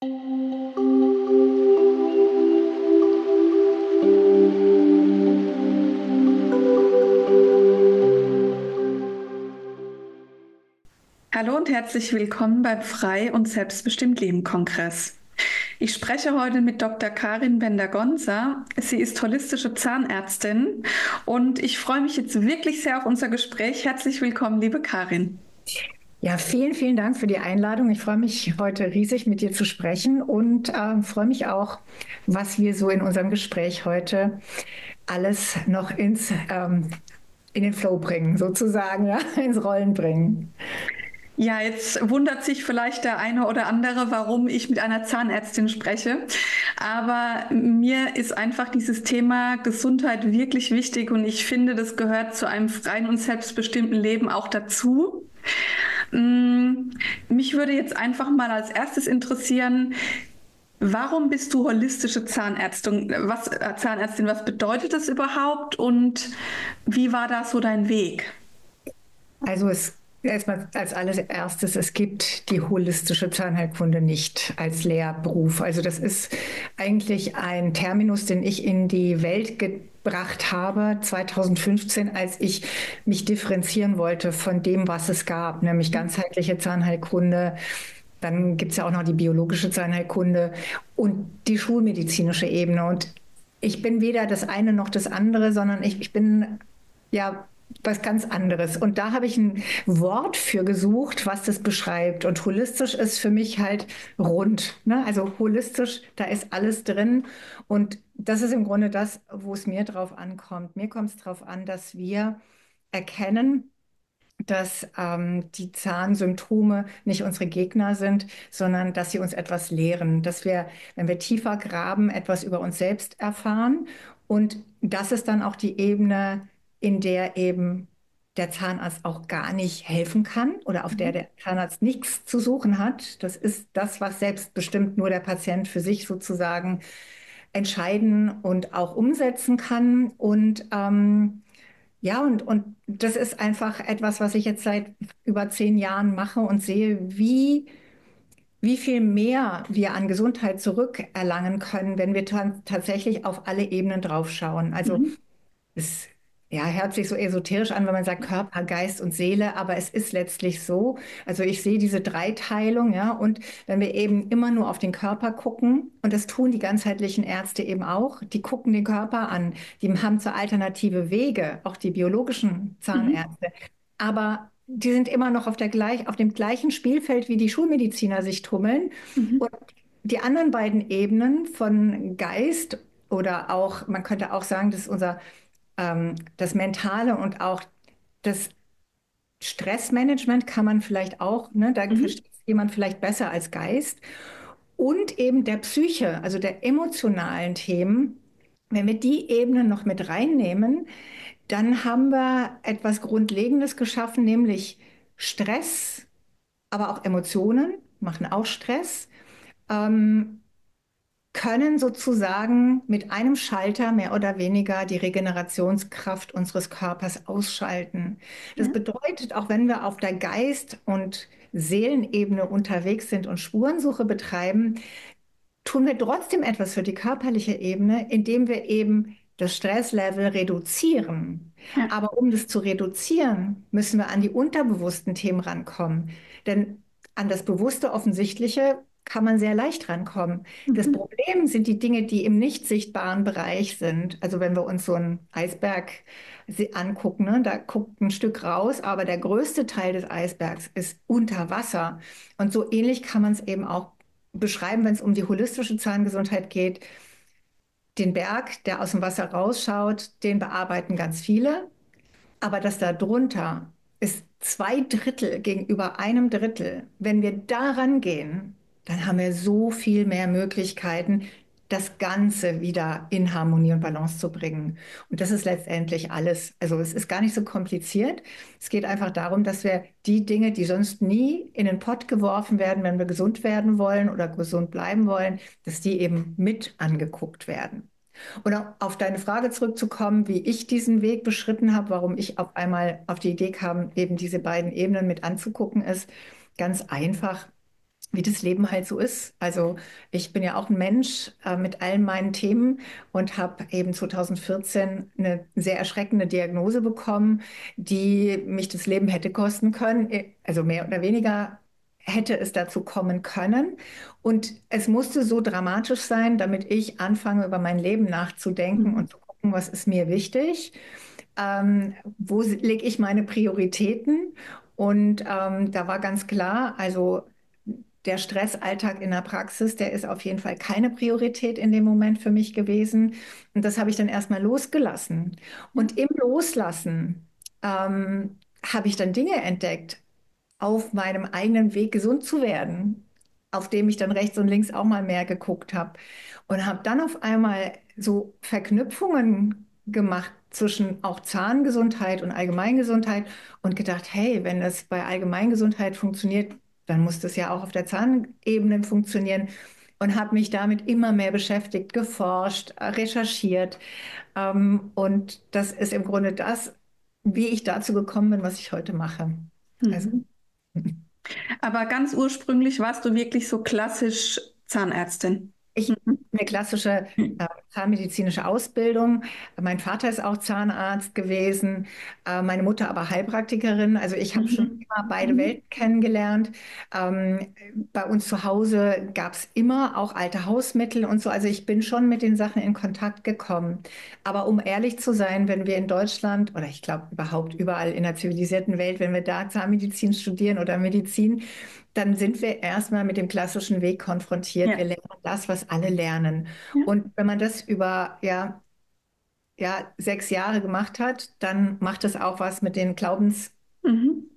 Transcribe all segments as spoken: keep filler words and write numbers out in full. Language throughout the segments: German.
Hallo und herzlich willkommen beim Frei und Selbstbestimmt Leben Kongress. Ich spreche heute mit Doktor Karin Bender-Gonza. Sie ist holistische Zahnärztin und ich freue mich jetzt wirklich sehr auf unser Gespräch. Herzlich willkommen, liebe Karin. Ja, vielen, vielen Dank für die Einladung. Ich freue mich heute riesig mit dir zu sprechen und äh, freue mich auch, was wir so in unserem Gespräch heute alles noch ins, ähm, in den Flow bringen, sozusagen, ja, ins Rollen bringen. Ja, jetzt wundert sich vielleicht der eine oder andere, warum ich mit einer Zahnärztin spreche. Aber mir ist einfach dieses Thema Gesundheit wirklich wichtig und ich finde, das gehört zu einem freien und selbstbestimmten Leben auch dazu. Mich würde jetzt einfach mal als erstes interessieren, warum bist du holistische Zahnärztin? Was, äh, Zahnärztin, was bedeutet das überhaupt und wie war da so dein Weg? Also es erstmal als allererstes, es gibt die holistische Zahnheilkunde nicht als Lehrberuf. Also das ist eigentlich ein Terminus, den ich in die Welt gebracht habe zweitausendfünfzehn, als ich mich differenzieren wollte von dem, was es gab, nämlich ganzheitliche Zahnheilkunde. Dann gibt es ja auch noch die biologische Zahnheilkunde und die schulmedizinische Ebene. Und ich bin weder das eine noch das andere, sondern ich, ich bin ja was ganz anderes. Und da habe ich ein Wort für gesucht, was das beschreibt. Und holistisch ist für mich halt rund. Ne? Also holistisch, da ist alles drin. Und das ist im Grunde das, wo es mir drauf ankommt. Mir kommt es darauf an, dass wir erkennen, dass ähm, die Zahnsymptome nicht unsere Gegner sind, sondern dass sie uns etwas lehren, dass wir, wenn wir tiefer graben, etwas über uns selbst erfahren. Und das ist dann auch die Ebene, in der eben der Zahnarzt auch gar nicht helfen kann oder auf der der Zahnarzt nichts zu suchen hat. Das ist das, was selbstbestimmt nur der Patient für sich sozusagen entscheiden und auch umsetzen kann. Und ähm, ja, und, und das ist einfach etwas, was ich jetzt seit über zehn Jahren mache und sehe, wie, wie viel mehr wir an Gesundheit zurückerlangen können, wenn wir ta tatsächlich auf alle Ebenen draufschauen. Also Mhm. es ja, hört sich so esoterisch an, wenn man sagt Körper, Geist und Seele, aber es ist letztlich so. Also ich sehe diese Dreiteilung, ja, und wenn wir eben immer nur auf den Körper gucken, und das tun die ganzheitlichen Ärzte eben auch, die gucken den Körper an, die haben zwar alternative Wege, auch die biologischen Mhm. Zahnärzte, aber die sind immer noch auf der gleich, auf dem gleichen Spielfeld, wie die Schulmediziner sich tummeln. Mhm. Und die anderen beiden Ebenen von Geist oder auch, man könnte auch sagen, das ist unser ähm, das Mentale und auch das Stressmanagement kann man vielleicht auch, ne, da Mhm. versteht jemand vielleicht besser als Geist. Und eben der Psyche, also der emotionalen Themen. Wenn wir die Ebenen noch mit reinnehmen, dann haben wir etwas Grundlegendes geschaffen, nämlich Stress, aber auch Emotionen machen auch Stress. Ähm, können sozusagen mit einem Schalter mehr oder weniger die Regenerationskraft unseres Körpers ausschalten. Das Ja. bedeutet, auch wenn wir auf der Geist- und Seelenebene unterwegs sind und Spurensuche betreiben, tun wir trotzdem etwas für die körperliche Ebene, indem wir eben das Stresslevel reduzieren. Ja. Aber um das zu reduzieren, müssen wir an die unterbewussten Themen rankommen. Denn an das Bewusste, Offensichtliche kann man sehr leicht rankommen. Das Mhm. Problem sind die Dinge, die im nicht sichtbaren Bereich sind. Also wenn wir uns so einen Eisberg angucken, ne, da guckt ein Stück raus, aber der größte Teil des Eisbergs ist unter Wasser. Und so ähnlich kann man es eben auch beschreiben, wenn es um die holistische Zahngesundheit geht. Den Berg, der aus dem Wasser rausschaut, den bearbeiten ganz viele. Aber das da drunter ist zwei Drittel gegenüber einem Drittel. Wenn wir da rangehen, dann haben wir so viel mehr Möglichkeiten, das Ganze wieder in Harmonie und Balance zu bringen. Und das ist letztendlich alles. Also es ist gar nicht so kompliziert. Es geht einfach darum, dass wir die Dinge, die sonst nie in den Pott geworfen werden, wenn wir gesund werden wollen oder gesund bleiben wollen, dass die eben mit angeguckt werden. Und auf deine Frage zurückzukommen, wie ich diesen Weg beschritten habe, warum ich auf einmal auf die Idee kam, eben diese beiden Ebenen mit anzugucken, ist ganz einfach. wie das Leben halt so ist. Also ich bin ja auch ein Mensch äh, mit allen meinen Themen und habe eben zwanzig vierzehn eine sehr erschreckende Diagnose bekommen, die mich das Leben hätte kosten können. Äh, Also mehr oder weniger hätte es dazu kommen können. Und es musste so dramatisch sein, damit ich anfange, über mein Leben nachzudenken Mhm. und zu gucken, was ist mir wichtig, ähm, wo lege ich meine Prioritäten. Und ähm, da war ganz klar, also der Stressalltag in der Praxis, der ist auf jeden Fall keine Priorität in dem Moment für mich gewesen. Und das habe ich dann erstmal losgelassen. Ja. Und im Loslassen ähm, habe ich dann Dinge entdeckt auf meinem eigenen Weg, gesund zu werden, auf dem ich dann rechts und links auch mal mehr geguckt habe. Und habe dann auf einmal so Verknüpfungen gemacht zwischen auch Zahngesundheit und Allgemeingesundheit und gedacht, hey, wenn das bei Allgemeingesundheit funktioniert, dann muss das ja auch auf der Zahnebene funktionieren. Und habe mich damit immer mehr beschäftigt, geforscht, äh, recherchiert. Ähm, und das ist im Grunde das, wie ich dazu gekommen bin, was ich heute mache. Also, Mhm. Aber ganz ursprünglich warst du wirklich so klassisch Zahnärztin. ich Mhm. eine klassische äh, zahnmedizinische Ausbildung. Mein Vater ist auch Zahnarzt gewesen, äh, meine Mutter aber Heilpraktikerin. Also ich habe schon Mhm. immer beide Mhm. Welten kennengelernt. Ähm, bei uns zu Hause gab es immer auch alte Hausmittel und so. Also ich bin schon mit den Sachen in Kontakt gekommen. Aber um ehrlich zu sein, wenn wir in Deutschland oder ich glaube überhaupt überall in der zivilisierten Welt, wenn wir da Zahnmedizin studieren oder Medizin, dann sind wir erstmal mit dem klassischen Weg konfrontiert. Wir Ja. lernen das, was alle lernen. Ja. Und wenn man das über ja, ja, sechs Jahre gemacht hat, dann macht es auch was mit den Glaubensmustern, Mhm.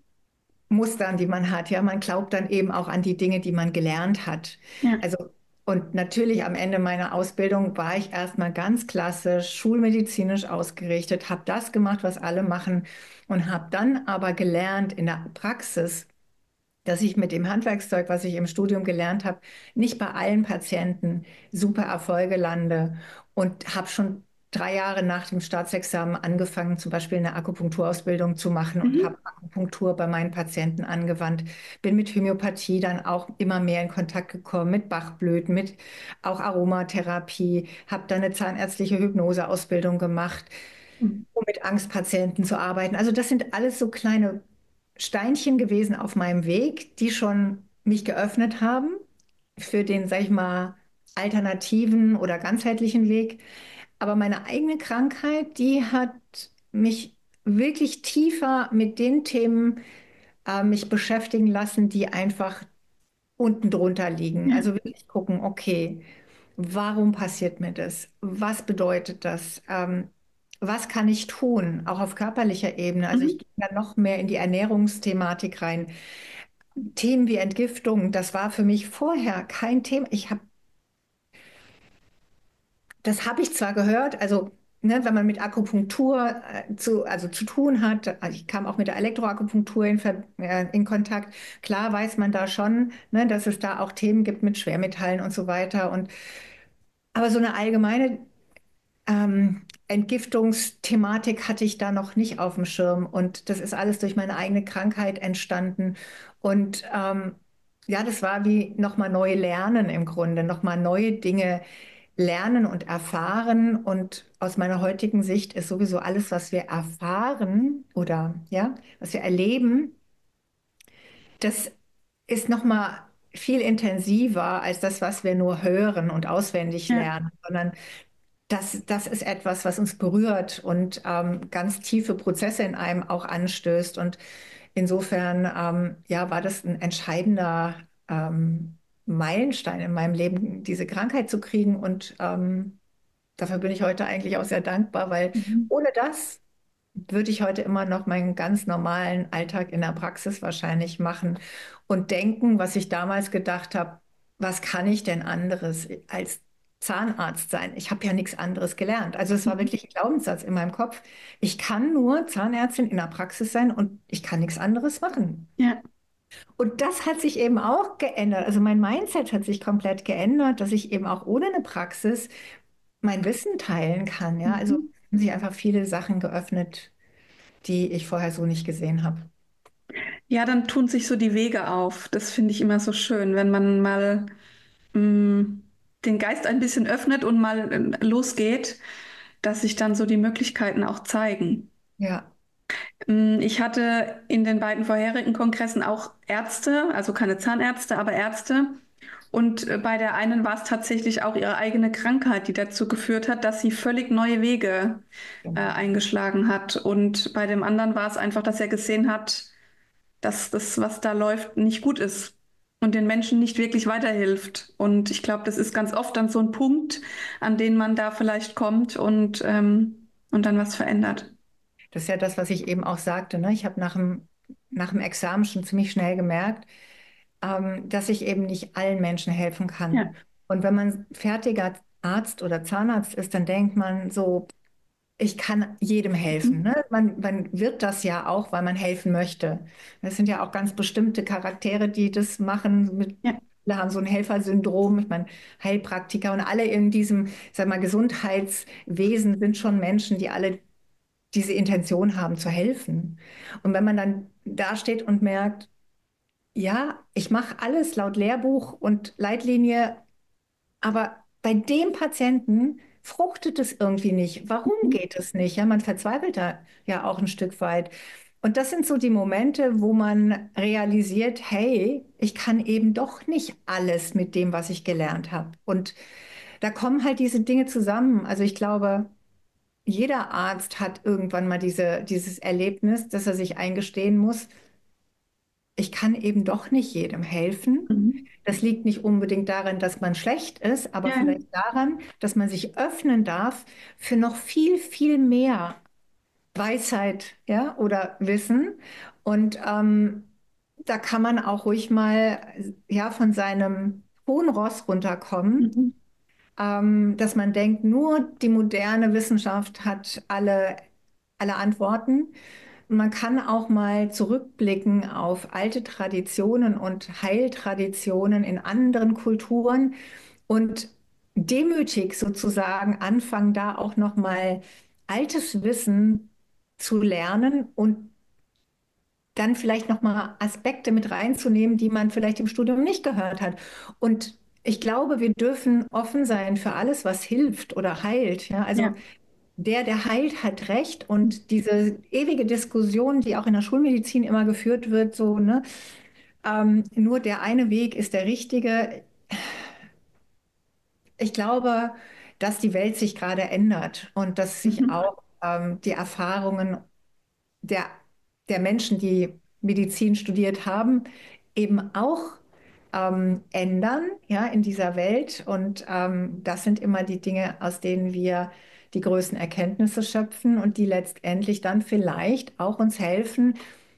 die man hat. Ja, man glaubt dann eben auch an die Dinge, die man gelernt hat. Ja. Also, und natürlich am Ende meiner Ausbildung war ich erstmal ganz klassisch schulmedizinisch ausgerichtet, habe das gemacht, was alle machen und habe dann aber gelernt in der Praxis, dass ich mit dem Handwerkszeug, was ich im Studium gelernt habe, nicht bei allen Patienten super Erfolge lande und habe schon drei Jahre nach dem Staatsexamen angefangen, zum Beispiel eine Akupunkturausbildung zu machen und habe Mhm. Akupunktur bei meinen Patienten angewandt. Bin mit Homöopathie dann auch immer mehr in Kontakt gekommen, mit Bachblüten, mit auch Aromatherapie, habe dann eine zahnärztliche Hypnoseausbildung gemacht, Mhm. um mit Angstpatienten zu arbeiten. Also das sind alles so kleine Steinchen gewesen auf meinem Weg, die schon mich geöffnet haben für den, sag ich mal, alternativen oder ganzheitlichen Weg. Aber meine eigene Krankheit, die hat mich wirklich tiefer mit den Themen äh, mich beschäftigen lassen, die einfach unten drunter liegen. Ja. Also wirklich gucken, okay, warum passiert mir das? Was bedeutet das? Ähm, was kann ich tun, auch auf körperlicher Ebene? Also ich Mhm. gehe da noch mehr in die Ernährungsthematik rein. Themen wie Entgiftung, das war für mich vorher kein Thema. Ich habe, das habe ich zwar gehört, also ne, wenn man mit Akupunktur äh, zu, also zu tun hat, also ich kam auch mit der Elektroakupunktur in, Ver- äh, in Kontakt. Klar weiß man da schon, ne, dass es da auch Themen gibt mit Schwermetallen und so weiter. Und aber so eine allgemeine Ähm, Entgiftungsthematik hatte ich da noch nicht auf dem Schirm und das ist alles durch meine eigene Krankheit entstanden. Und ähm, ja, das war wie nochmal neu lernen im Grunde, nochmal neue Dinge lernen und erfahren. Und aus meiner heutigen Sicht ist sowieso alles, was wir erfahren oder ja, was wir erleben, das ist nochmal viel intensiver als das, was wir nur hören und auswendig Ja. lernen, sondern das, das ist etwas, was uns berührt und ähm, ganz tiefe Prozesse in einem auch anstößt. Und insofern, ähm, ja, war das ein entscheidender ähm, Meilenstein in meinem Leben, diese Krankheit zu kriegen. Und ähm, dafür bin ich heute eigentlich auch sehr dankbar, weil Mhm. ohne das würde ich heute immer noch meinen ganz normalen Alltag in der Praxis wahrscheinlich machen und denken, was ich damals gedacht habe, was kann ich denn anderes als Zahnarzt sein? Ich habe ja nichts anderes gelernt. Also es war Mhm. wirklich ein Glaubenssatz in meinem Kopf. Ich kann nur Zahnärztin in der Praxis sein und ich kann nichts anderes machen. Ja. Und das hat sich eben auch geändert. Also mein Mindset hat sich komplett geändert, dass ich eben auch ohne eine Praxis mein Wissen teilen kann. Ja, also Mhm. haben sich einfach viele Sachen geöffnet, die ich vorher so nicht gesehen habe. Ja, dann tun sich so die Wege auf. Das finde ich immer so schön, wenn man mal mh, den Geist ein bisschen öffnet und mal äh, losgeht, dass sich dann so die Möglichkeiten auch zeigen. Ja, Mm, Ich hatte in den beiden vorherigen Kongressen auch Ärzte, also keine Zahnärzte, aber Ärzte. Und äh, bei der einen war es tatsächlich auch ihre eigene Krankheit, die dazu geführt hat, dass sie völlig neue Wege äh, genau. eingeschlagen hat. Und bei dem anderen war es einfach, dass er gesehen hat, dass das, was da läuft, nicht gut ist und den Menschen nicht wirklich weiterhilft. Und ich glaube, das ist ganz oft dann so ein Punkt, an den man da vielleicht kommt und, ähm, und dann was verändert. Das ist ja das, was ich eben auch sagte. Ne? Ich habe nach dem, nach dem Examen schon ziemlich schnell gemerkt, ähm, dass ich eben nicht allen Menschen helfen kann. Ja. Und wenn man fertiger Arzt oder Zahnarzt ist, dann denkt man so, ich kann jedem helfen. Mhm. Ne? Man, man wird das ja auch, weil man helfen möchte. Das sind ja auch ganz bestimmte Charaktere, die das machen. Mit, Ja. alle haben so ein Helfersyndrom. Ich meine, Heilpraktiker und alle in diesem, sag mal, Gesundheitswesen sind schon Menschen, die alle diese Intention haben zu helfen. Und wenn man dann dasteht und merkt, ja, ich mache alles laut Lehrbuch und Leitlinie, aber bei dem Patienten fruchtet es irgendwie nicht. Warum Mhm. geht es nicht? Ja, man verzweifelt da ja auch ein Stück weit. Und das sind so die Momente, wo man realisiert, hey, ich kann eben doch nicht alles mit dem, was ich gelernt habe. Und da kommen halt diese Dinge zusammen. Also ich glaube, jeder Arzt hat irgendwann mal diese, dieses Erlebnis, dass er sich eingestehen muss, ich kann eben doch nicht jedem helfen. Mhm. Das liegt nicht unbedingt daran, dass man schlecht ist, aber Ja. vielleicht daran, dass man sich öffnen darf für noch viel, viel mehr Weisheit, ja, oder Wissen. Und ähm, da kann man auch ruhig mal ja, von seinem hohen Ross runterkommen, Mhm. ähm, dass man denkt, nur die moderne Wissenschaft hat alle, alle Antworten. Und man kann auch mal zurückblicken auf alte Traditionen und Heiltraditionen in anderen Kulturen und demütig sozusagen anfangen, da auch noch mal altes Wissen zu lernen und dann vielleicht noch mal Aspekte mit reinzunehmen, die man vielleicht im Studium nicht gehört hat. Und ich glaube, wir dürfen offen sein für alles, was hilft oder heilt. Ja, also Ja. der, der heilt, hat recht. Und diese ewige Diskussion, die auch in der Schulmedizin immer geführt wird, so, ne, ähm, nur der eine Weg ist der richtige. Ich glaube, dass die Welt sich gerade ändert und dass sich Mhm. auch ähm, die Erfahrungen der, der Menschen, die Medizin studiert haben, eben auch ähm, ändern, ja, in dieser Welt. Und ähm, das sind immer die Dinge, aus denen wir die größten Erkenntnisse schöpfen und die letztendlich dann vielleicht auch uns helfen,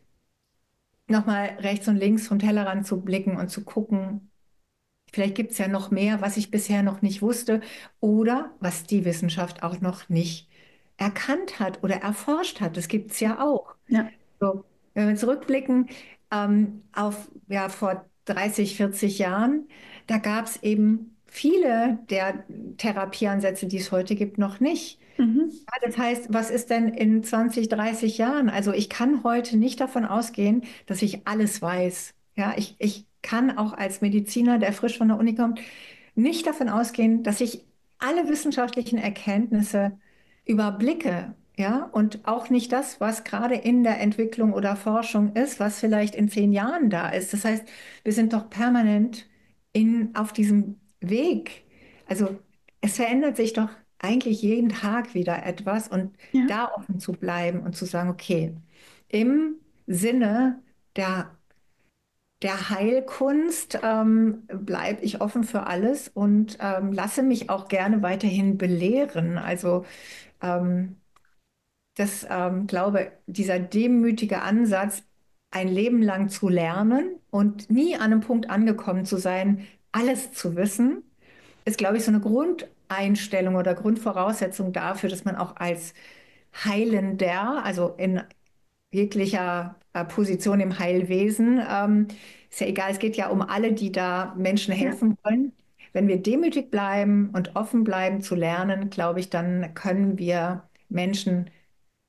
nochmal rechts und links vom Tellerrand zu blicken und zu gucken, vielleicht gibt es ja noch mehr, was ich bisher noch nicht wusste oder was die Wissenschaft auch noch nicht erkannt hat oder erforscht hat. Das gibt es ja auch. Ja. So, wenn wir zurückblicken ähm, auf ja, vor dreißig, vierzig Jahren, da gab es eben viele der Therapieansätze, die es heute gibt, noch nicht. Mhm. Ja, das heißt, was ist denn in zwanzig, dreißig Jahren? Also ich kann heute nicht davon ausgehen, dass ich alles weiß. Ja, ich, ich kann auch als Mediziner, der frisch von der Uni kommt, nicht davon ausgehen, dass ich alle wissenschaftlichen Erkenntnisse überblicke. Ja, und auch nicht das, was gerade in der Entwicklung oder Forschung ist, was vielleicht in zehn Jahren da ist. Das heißt, wir sind doch permanent in, auf diesem Weg. Also es verändert sich doch eigentlich jeden Tag wieder etwas und Ja. da offen zu bleiben und zu sagen, okay, im Sinne der, der Heilkunst ähm, bleibe ich offen für alles und ähm, lasse mich auch gerne weiterhin belehren. Also ähm, das, ähm, glaube, dieser demütige Ansatz, ein Leben lang zu lernen und nie an einem Punkt angekommen zu sein, alles zu wissen, ist, glaube ich, so eine Grundeinstellung oder Grundvoraussetzung dafür, dass man auch als Heilender, also in jeglicher äh, Position im Heilwesen, ähm, ist ja egal, es geht ja um alle, die da Menschen Ja. helfen wollen. Wenn wir demütig bleiben und offen bleiben zu lernen, glaube ich, dann können wir Menschen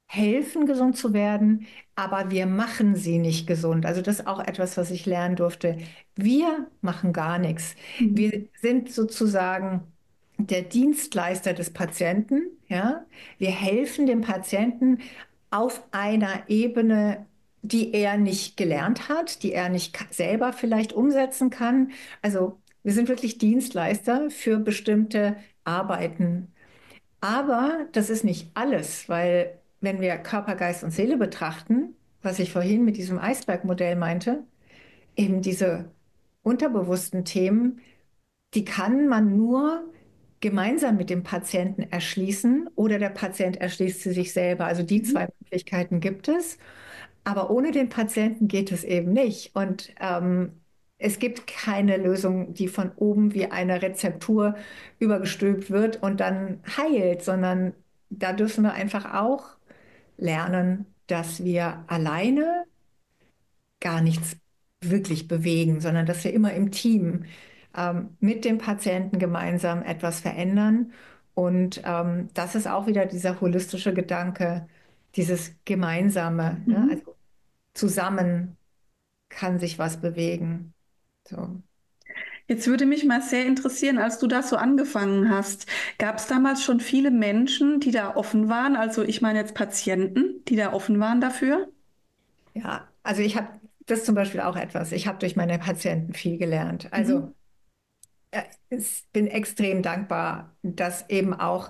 helfen, gesund zu werden, aber wir machen sie nicht gesund. Also das ist auch etwas, was ich lernen durfte. Wir machen gar nichts. Mhm. Wir sind sozusagen der Dienstleister des Patienten, ja. Wir helfen dem Patienten auf einer Ebene, die er nicht gelernt hat, die er nicht selber vielleicht umsetzen kann. Also wir sind wirklich Dienstleister für bestimmte Arbeiten. Aber das ist nicht alles, weil wenn wir Körper, Geist und Seele betrachten, was ich vorhin mit diesem Eisbergmodell meinte, eben diese unterbewussten Themen, die kann man nur gemeinsam mit dem Patienten erschließen oder der Patient erschließt sie sich selber. Also die Mhm. zwei Möglichkeiten gibt es. Aber ohne den Patienten geht es eben nicht. Und ähm, es gibt keine Lösung, die von oben wie eine Rezeptur übergestülpt wird und dann heilt, sondern da dürfen wir einfach auch lernen, dass wir alleine gar nichts wirklich bewegen, sondern dass wir immer im Team ähm, mit dem Patienten gemeinsam etwas verändern. Und ähm, das ist auch wieder dieser holistische Gedanke, dieses Gemeinsame, ne? Mhm. Also zusammen kann sich was bewegen. So. Jetzt würde mich mal sehr interessieren, als du das so angefangen hast, gab es damals schon viele Menschen, die da offen waren? Also ich meine jetzt Patienten, die da offen waren dafür? Ja, also ich habe das zum Beispiel auch etwas. Ich habe durch meine Patienten viel gelernt. Mhm. Also äh, ich bin extrem dankbar, dass eben auch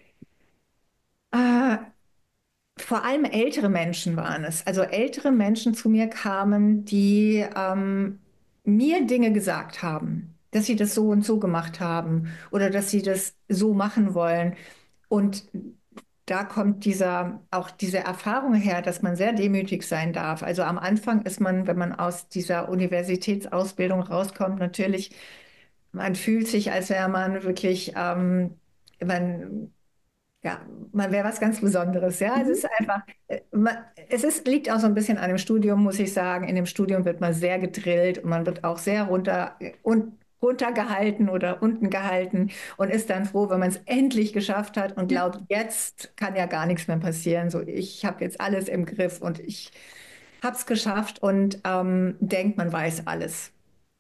äh, vor allem ältere Menschen waren es. Also ältere Menschen zu mir kamen, die ähm, mir Dinge gesagt haben, dass sie das so und so gemacht haben oder dass sie das so machen wollen. Und da kommt dieser, auch diese Erfahrung her, dass man sehr demütig sein darf. Also am Anfang ist man, wenn man aus dieser Universitätsausbildung rauskommt, natürlich, man fühlt sich, als wäre man wirklich, ähm, man ja, man wäre was ganz Besonderes, ja. Es ist Mhm. einfach, äh, man, es ist, liegt auch so ein bisschen an dem Studium, muss ich sagen. In dem Studium wird man sehr gedrillt und man wird auch sehr runter und runtergehalten oder unten gehalten und ist dann froh, wenn man es endlich geschafft hat und Ja. glaubt, jetzt kann ja gar nichts mehr passieren. So, ich habe jetzt alles im Griff und ich habe es geschafft und ähm, denkt, man weiß alles.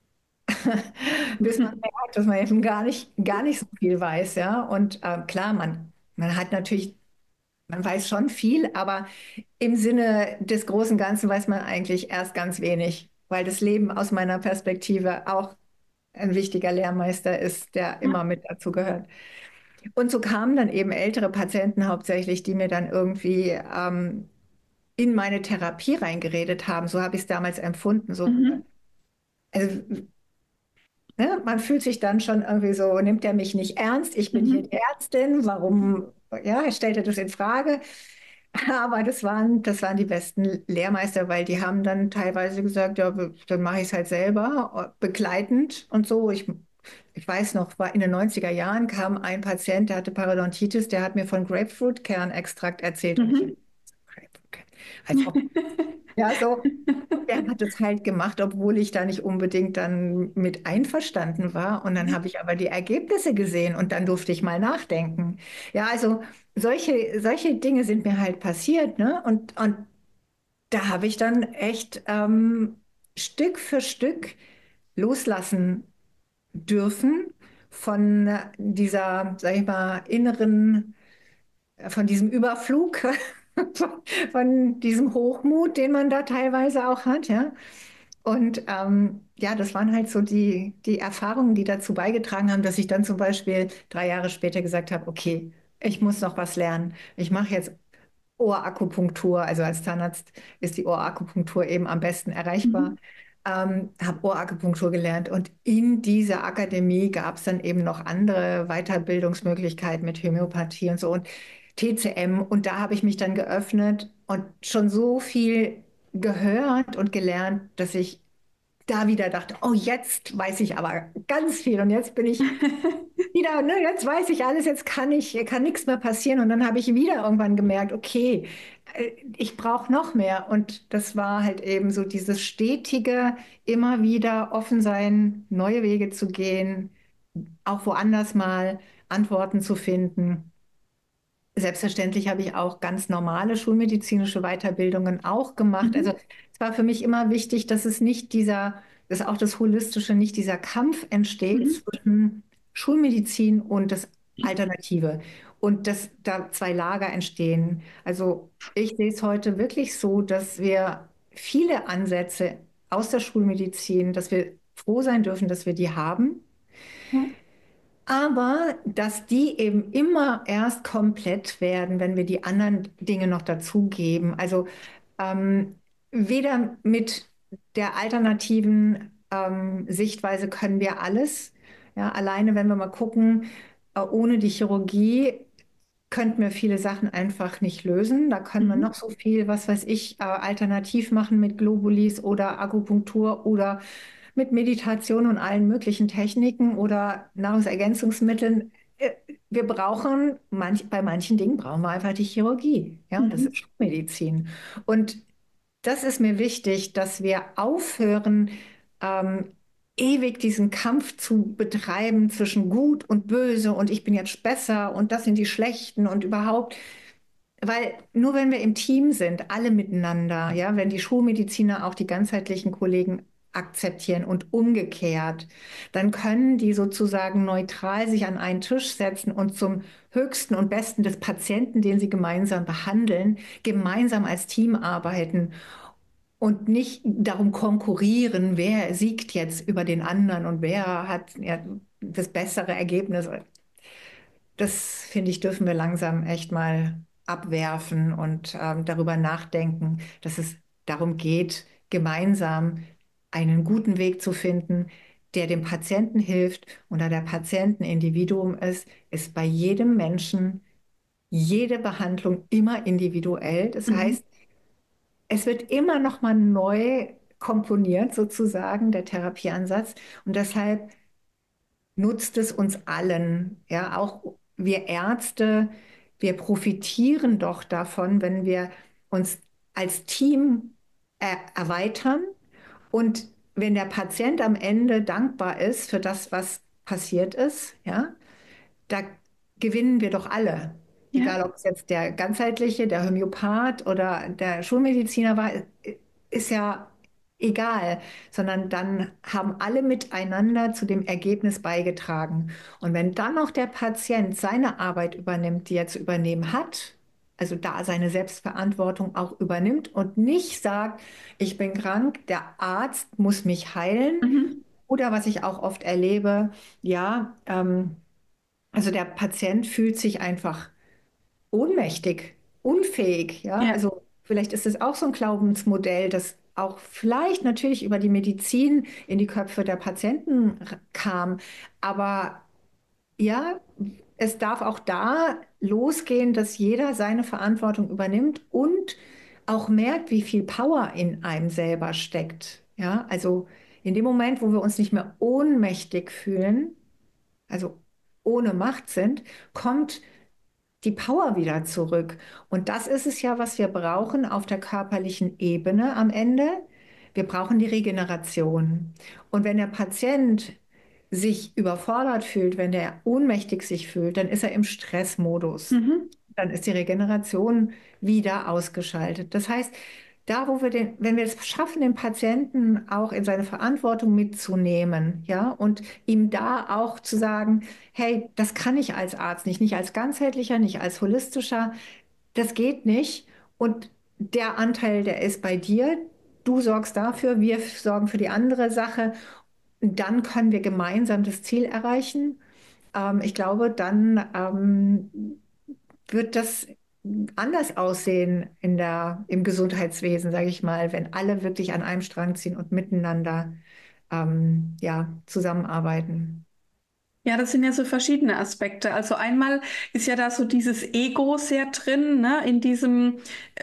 Bis man merkt, dass man eben gar nicht, gar nicht so viel weiß, ja. Und ähm, klar, man, man hat natürlich, man weiß schon viel, aber im Sinne des großen Ganzen weiß man eigentlich erst ganz wenig, weil das Leben aus meiner Perspektive auch ein wichtiger Lehrmeister ist, der Ja. immer mit dazu gehört. Und so kamen dann eben ältere Patienten hauptsächlich, die mir dann irgendwie ähm, in meine Therapie reingeredet haben. So habe ich es damals empfunden. So, Mhm. also ne, man fühlt sich dann schon irgendwie so, nimmt er mich nicht ernst? Ich bin hier Mhm. die Ärztin. Warum, ja, stellt er das in Frage? Aber das waren, das waren die besten Lehrmeister, weil die haben dann teilweise gesagt, ja, dann mache ich es halt selber, begleitend und so. Ich, ich weiß noch, war in den neunziger Jahren kam ein Patient, der hatte Parodontitis, der hat mir von Grapefruit-Kernextrakt erzählt und ich, Mhm. Grapefruit, als ob ja, so. Und der hat es halt gemacht, obwohl ich da nicht unbedingt dann mit einverstanden war. Und dann habe ich aber die Ergebnisse gesehen und dann durfte ich mal nachdenken. Ja, also solche, solche Dinge sind mir halt passiert, ne? Und, und da habe ich dann echt ähm, Stück für Stück loslassen dürfen von dieser, sag ich mal, inneren von diesem Überflug, von, von diesem Hochmut, den man da teilweise auch hat, ja. Und ähm, ja, das waren halt so die, die Erfahrungen, die dazu beigetragen haben, dass ich dann zum Beispiel drei Jahre später gesagt habe, okay, ich muss noch was lernen. Ich mache jetzt Ohrakupunktur. Also als Zahnarzt ist die Ohrakupunktur eben am besten erreichbar. Mhm. Ähm, habe Ohrakupunktur gelernt und in dieser Akademie gab es dann eben noch andere Weiterbildungsmöglichkeiten mit Homöopathie und so und T C M. Und da habe ich mich dann geöffnet und schon so viel gehört und gelernt, dass ich da wieder dachte, oh, jetzt weiß ich aber ganz viel und jetzt bin ich wieder, ne, jetzt weiß ich alles, jetzt kann ich, kann nichts mehr passieren. Und dann habe ich wieder irgendwann gemerkt, okay, äh, ich brauche noch mehr. Und das war halt eben so dieses stetige, immer wieder offen sein, neue Wege zu gehen, auch woanders mal Antworten zu finden, selbstverständlich habe ich auch ganz normale schulmedizinische Weiterbildungen auch gemacht. Also Mhm. es war für mich immer wichtig, dass es nicht dieser, dass auch das Holistische, nicht dieser Kampf entsteht Mhm. zwischen Schulmedizin und das Alternative und dass da zwei Lager entstehen. Also ich sehe es heute wirklich so, dass wir viele Ansätze aus der Schulmedizin, dass wir froh sein dürfen, dass wir die haben, Ja. aber dass die eben immer erst komplett werden, wenn wir die anderen Dinge noch dazugeben. Also ähm, weder mit der alternativen ähm, Sichtweise können wir alles. Ja, alleine wenn wir mal gucken, äh, ohne die Chirurgie könnten wir viele Sachen einfach nicht lösen. Da können wir Mhm. noch so viel, was weiß ich, äh, alternativ machen mit Globulis oder Akupunktur oder mit Meditation und allen möglichen Techniken oder Nahrungsergänzungsmitteln. Äh, Wir brauchen, manch, bei manchen Dingen brauchen wir einfach die Chirurgie. Ja, das Mhm. ist Schulmedizin. Und das ist mir wichtig, dass wir aufhören, ähm, ewig diesen Kampf zu betreiben zwischen gut und böse und ich bin jetzt besser und das sind die Schlechten und überhaupt. Weil nur wenn wir im Team sind, alle miteinander, ja, wenn die Schulmediziner auch die ganzheitlichen Kollegen akzeptieren und umgekehrt, dann können die sozusagen neutral sich an einen Tisch setzen und zum höchsten und besten des Patienten, den sie gemeinsam behandeln, gemeinsam als Team arbeiten und nicht darum konkurrieren, wer siegt jetzt über den anderen und wer hat ja, das bessere Ergebnis. Das finde ich, dürfen wir langsam echt mal abwerfen und ähm, darüber nachdenken, dass es darum geht, gemeinsam einen guten Weg zu finden, der dem Patienten hilft. Und da der Patient ein Individuum ist, ist bei jedem Menschen jede Behandlung immer individuell. Das Mhm. heißt, es wird immer noch mal neu komponiert, sozusagen, der Therapieansatz. Und deshalb nutzt es uns allen, ja, auch wir Ärzte, wir profitieren doch davon, wenn wir uns als Team er erweitern und wenn der Patient am Ende dankbar ist für das, was passiert ist, ja, da gewinnen wir doch alle. Ja. Egal, ob es jetzt der ganzheitliche, der Homöopath oder der Schulmediziner war, ist ja egal, sondern dann haben alle miteinander zu dem Ergebnis beigetragen. Und wenn dann noch der Patient seine Arbeit übernimmt, die er zu übernehmen hat, also da seine Selbstverantwortung auch übernimmt und nicht sagt, ich bin krank, der Arzt muss mich heilen. Mhm. Oder was ich auch oft erlebe, ja, ähm, also der Patient fühlt sich einfach ohnmächtig, unfähig, ja. Ja. Also vielleicht ist es auch so ein Glaubensmodell, das auch vielleicht natürlich über die Medizin in die Köpfe der Patienten r- kam. Aber ja, es darf auch da losgehen, dass jeder seine Verantwortung übernimmt und auch merkt, wie viel Power in einem selber steckt. Ja, also in dem Moment, wo wir uns nicht mehr ohnmächtig fühlen, also ohne Macht sind, kommt die Power wieder zurück. Und das ist es ja, was wir brauchen auf der körperlichen Ebene am Ende. Wir brauchen die Regeneration. Und wenn der Patient sich überfordert fühlt, wenn der ohnmächtig sich fühlt, dann ist er im Stressmodus. Mhm. Dann ist die Regeneration wieder ausgeschaltet. Das heißt, da, wo wir den, wenn wir es schaffen, den Patienten auch in seine Verantwortung mitzunehmen, ja, und ihm da auch zu sagen, hey, das kann ich als Arzt nicht, nicht als ganzheitlicher, nicht als holistischer, das geht nicht. Und der Anteil, der ist bei dir. Du sorgst dafür, wir sorgen für die andere Sache. Dann können wir gemeinsam das Ziel erreichen. Ähm, ich glaube, dann ähm, wird das anders aussehen in der, im Gesundheitswesen, sage ich mal, wenn alle wirklich an einem Strang ziehen und miteinander ähm, ja, zusammenarbeiten. Ja, das sind ja so verschiedene Aspekte. Also einmal ist ja da so dieses Ego sehr drin, ne? In diesem,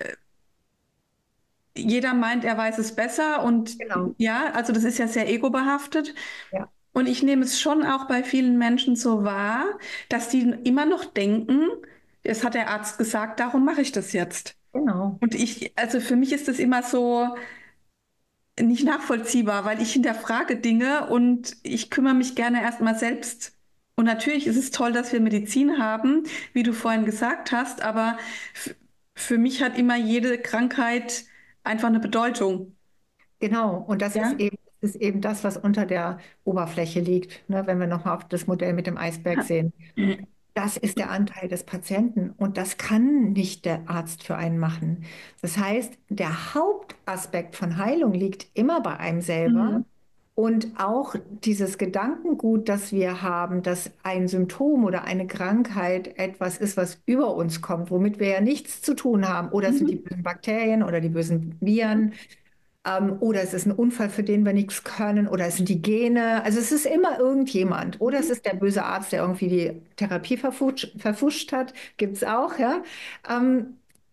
jeder meint, er weiß es besser und Genau. ja, also das ist ja sehr ego-behaftet. Ja, Und ich nehme es schon auch bei vielen Menschen so wahr, dass die immer noch denken, es hat der Arzt gesagt, darum mache ich das jetzt. genau. Und ich, also für mich ist das immer so nicht nachvollziehbar, weil ich hinterfrage Dinge und ich kümmere mich gerne erstmal selbst Und natürlich ist es toll, dass wir Medizin haben, wie du vorhin gesagt hast, aber f- für mich hat immer jede Krankheit einfach eine Bedeutung. Genau, und das ist Ja? eben, ist eben das, was unter der Oberfläche liegt, ne, wenn wir nochmal auf das Modell mit dem Eisberg sehen. Das ist der Anteil des Patienten und das kann nicht der Arzt für einen machen. Das heißt, der Hauptaspekt von Heilung liegt immer bei einem selber. Mhm. Und auch dieses Gedankengut, das wir haben, dass ein Symptom oder eine Krankheit etwas ist, was über uns kommt, womit wir ja nichts zu tun haben, oder es sind die Mhm. bösen Bakterien oder die bösen Viren, ähm, oder es ist ein Unfall, für den wir nichts können, oder es sind die Gene. Also es ist immer irgendjemand. Oder es ist der böse Arzt, der irgendwie die Therapie verfusch, verfuscht hat. Gibt es auch, ja. Ähm,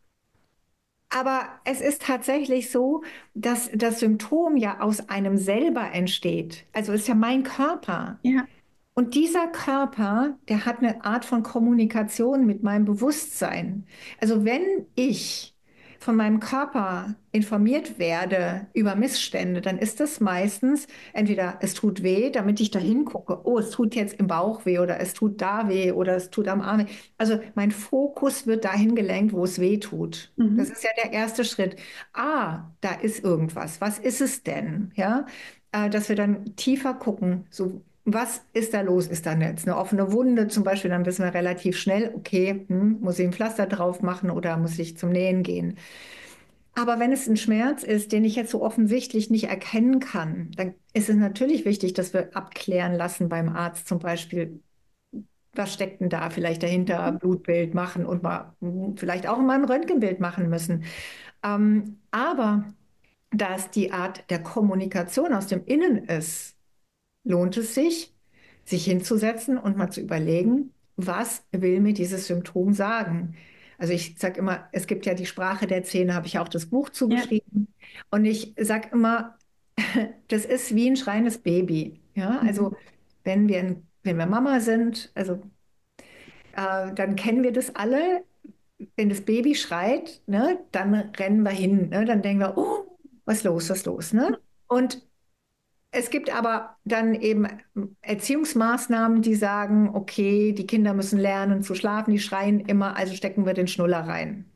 aber es ist tatsächlich so, dass das Symptom ja aus einem selber entsteht. Also es ist ja mein Körper. Ja, Und dieser Körper, der hat eine Art von Kommunikation mit meinem Bewusstsein. Also wenn ich von meinem Körper informiert werde über Missstände, dann ist das meistens entweder es tut weh, damit ich da hingucke, oh, es tut jetzt im Bauch weh oder es tut da weh oder es tut am Arm weh. Also mein Fokus wird dahin gelenkt, wo es weh tut. Das mhm. ist ja der erste Schritt. Ah, da ist irgendwas. Was ist es denn? Ja, äh, dass wir dann tiefer gucken, so was ist da los? Ist da jetzt eine offene Wunde zum Beispiel? Dann wissen wir relativ schnell, okay, hm, muss ich ein Pflaster drauf machen oder muss ich zum Nähen gehen? Aber wenn es ein Schmerz ist, den ich jetzt so offensichtlich nicht erkennen kann, dann ist es natürlich wichtig, dass wir abklären lassen beim Arzt zum Beispiel, was steckt denn da vielleicht dahinter, Blutbild machen und mal hm, vielleicht auch mal ein Röntgenbild machen müssen. Ähm, aber da es die Art der Kommunikation aus dem Innen ist, lohnt es sich, sich hinzusetzen und mal zu überlegen, was will mir dieses Symptom sagen? Also ich sage immer, es gibt ja die Sprache der Zähne, habe ich auch das Buch Ja, zugeschrieben. Und ich sage immer, das ist wie ein schreiendes Baby. Ja, also mhm. wenn wir, wenn wir Mama sind, also äh, dann kennen wir das alle. Wenn das Baby schreit, ne, dann rennen wir hin. Ne, dann denken wir, oh, was los, was los, ne? Und es gibt aber dann eben Erziehungsmaßnahmen, die sagen, okay, die Kinder müssen lernen zu schlafen, die schreien immer, also stecken wir den Schnuller rein.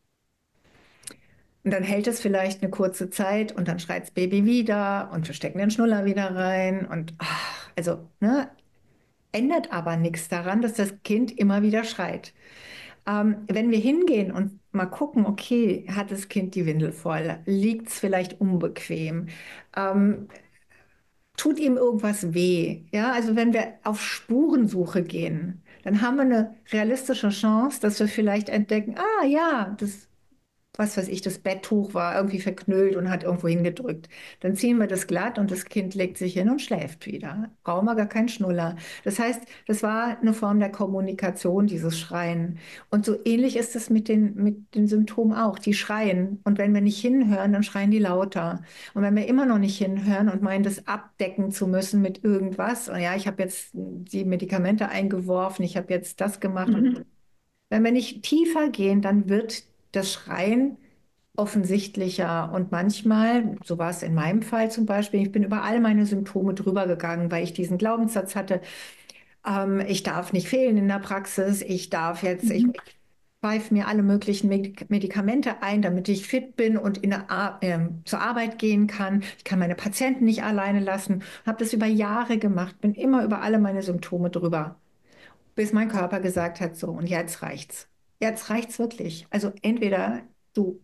Und dann hält es vielleicht eine kurze Zeit und dann schreit das Baby wieder und wir stecken den Schnuller wieder rein und ach, also ne, ändert aber nichts daran, dass das Kind immer wieder schreit. Ähm, wenn wir hingehen und mal gucken, okay, hat das Kind die Windel voll? Liegt es vielleicht unbequem? Ähm, tut ihm irgendwas weh? Ja, also wenn wir auf Spurensuche gehen, dann haben wir eine realistische Chance, dass wir vielleicht entdecken, ah ja, das was weiß ich, das Betttuch war irgendwie verknüllt und hat irgendwo hingedrückt. Dann ziehen wir das glatt und das Kind legt sich hin und schläft wieder. Brauchen wir gar keinen Schnuller. Das heißt, das war eine Form der Kommunikation, dieses Schreien. Und so ähnlich ist es mit den, mit den Symptomen auch. Die schreien. Und wenn wir nicht hinhören, dann schreien die lauter. Und wenn wir immer noch nicht hinhören und meinen, das abdecken zu müssen mit irgendwas, und ja, ich habe jetzt die Medikamente eingeworfen, ich habe jetzt das gemacht und Mhm. wenn wir nicht tiefer gehen, dann wird das Schreien offensichtlicher. Und manchmal, so war es in meinem Fall zum Beispiel, ich bin über all meine Symptome drüber gegangen, weil ich diesen Glaubenssatz hatte, ähm, ich darf nicht fehlen in der Praxis, ich darf jetzt, ich, Mhm. ich pfeife mir alle möglichen Medik Medikamente ein, damit ich fit bin und in der Ar ähm, zur Arbeit gehen kann. Ich kann meine Patienten nicht alleine lassen. Habe das über Jahre gemacht, bin immer über alle meine Symptome drüber, bis mein Körper gesagt hat, so, und jetzt reicht's. Jetzt reicht's wirklich. Also entweder du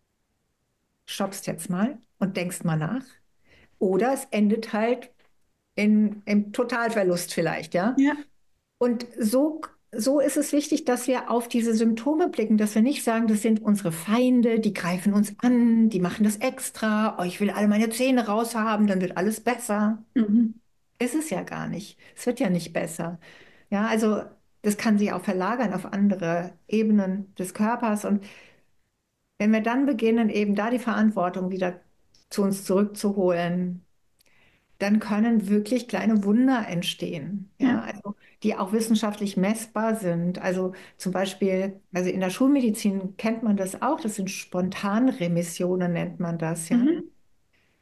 stoppst jetzt mal und denkst mal nach, oder es endet halt in, im Totalverlust vielleicht, ja. Ja. Und so, so ist es wichtig, dass wir auf diese Symptome blicken, dass wir nicht sagen, das sind unsere Feinde, die greifen uns an, die machen das extra, oh, ich will alle meine Zähne raushaben, dann wird alles besser. Mhm. Ist es ja gar nicht. Es wird ja nicht besser. Ja, also das kann sich auch verlagern auf andere Ebenen des Körpers. Und wenn wir dann beginnen, eben da die Verantwortung wieder zu uns zurückzuholen, dann können wirklich kleine Wunder entstehen, ja, Ja. also die auch wissenschaftlich messbar sind. Also zum Beispiel, also in der Schulmedizin kennt man das auch, das sind Spontanremissionen, nennt man das, ja. Mhm.